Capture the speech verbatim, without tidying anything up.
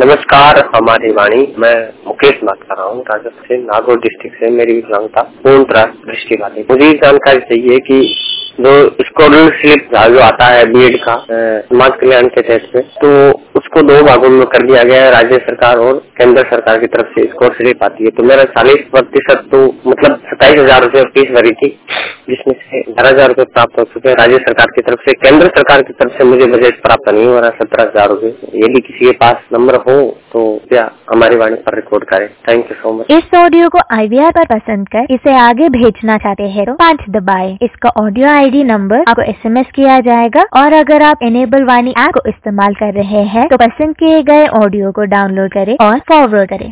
नमस्कार, हमारी वाणी। मैं मुकेश बात कर रहा हूँ राजस्थान से, नागौर डिस्ट्रिक्ट से। मेरी विकलांगता पूर्ण तरह दृष्टिबाधित। मुझे ये जानकारी चाहिए कि जो स्कॉलरशिप जो आता है बीएड का समाज कल्याण के तहत में, तो उसको दो भागों में कर दिया गया है, राज्य सरकार और केंद्र सरकार की तरफ से स्कॉलरशिप आती है। तो मेरा चालीस प्रतिशत तो मतलब सत्ताईस हजार रूपये फीस भरी थी, जिसमें से बारह हजार रूपये प्राप्त हो चुके हैं राज्य सरकार की तरफ से। केंद्र सरकार की तरफ से मुझे बजट प्राप्त नहीं हो रहा, सत्रह हजार रूपये। यदि किसी के पास नंबर हो तो क्या हमारी वाणी पर रिकॉर्ड करें। Thank you so much. इस ऑडियो को आईवीआर पर पसंद कर इसे आगे भेजना चाहते हैं तो पाँच दबाएं। इसका ऑडियो आईडी नंबर आपको एसएमएस किया जाएगा, और अगर आप एनेबल वाणी ऐप को इस्तेमाल कर रहे हैं तो पसंद किए गए ऑडियो को डाउनलोड करें और फॉरवर्ड करें।